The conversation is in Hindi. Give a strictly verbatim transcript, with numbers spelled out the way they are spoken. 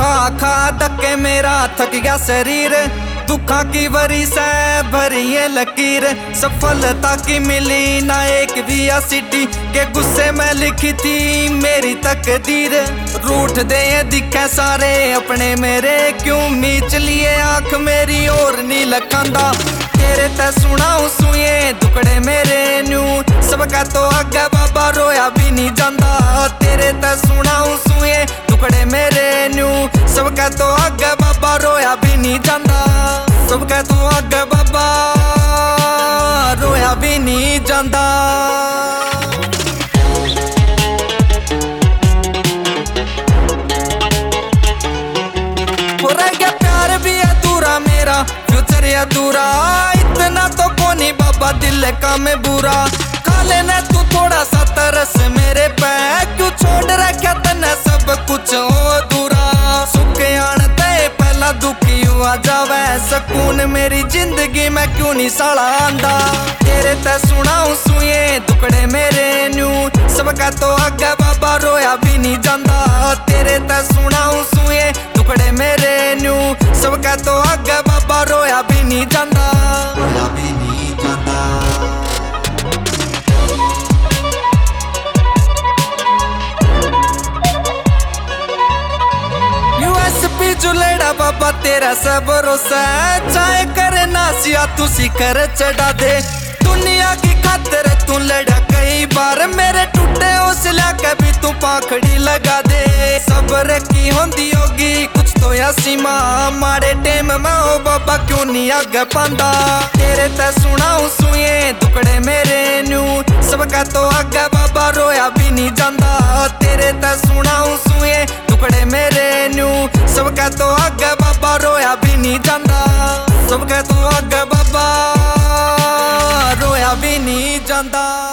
खा खा धक्के मेरा थक गया शरीर, दुखा की वरी से भरी है लकीर। सफलता की मिली ना एक भी सीटी, के गुस्से में लिखी थी मेरी तकदीर। रूठ दे दिखे सारे अपने मेरे, क्यों मीच लिए आंख मेरी और नी लखांदा। तेरे ते सुनाऊं सुए दुकड़े मेरे न्यू, सबका तो आगे बाबा रोया भी नहीं जांदा। तेरे ते सुनाऊं सुए दुकड़े मेरे न्यू, सबका तो आगे बाबा रोया भी नहीं जांदा। सबका तो आगे बाबा रोया भी नहीं जांदा। हो रह गया प्यार भी अधूरा मेरा, फ्यूचर अधूरा। इतना तो कोनी बाबा दिल का मैं बुरा, खा लेना तू थोड़ा सा तरस मेरे पे, क्यों छोड़ रखा तने सब कुछ अधूरा। सुख आनते पहला दुखी हुआ जावे, सुकून मेरी जिंदगी में क्यों नहीं साला आंदा। तेरे ते सुनाऊं सुए दुकड़े मेरे न्यू, सबका तो आगे बाबा रोया भी नहीं जांदा। तेरे ते सुनाऊं सुए दुकड़े मेरे न्यू, सबका तो आगे बाबा रोया भी नहीं जांदा। रोया भी नहीं जांदा। यूएसपी जुलेड़ा बाबा तेरा सब भरोसा, चाहे करे नासिया तू शिखर चढ़ा दे। दुनिया की खातिर तू लड़ा कई बार, मेरे टूटे हौसला कभी तू पाखड़ी लगा दे। सब्र की होंदी होगी कुछ तो या सीमा, मारे टेम में हो बाबा क्यों नहीं आगे पांदा। तेरे ते सुनाऊं सुए दुकड़े मेरे न्यू, सबका तो आगे बाबा रोया भी नहीं जांदा। तेरे ते सुनाऊं सुए दुकड़े मेरे न्यू, सबका तो आगे बाबा रोया भी नहीं जांदा। सबका तो आगे बाबा रोया भी नहीं जांदा।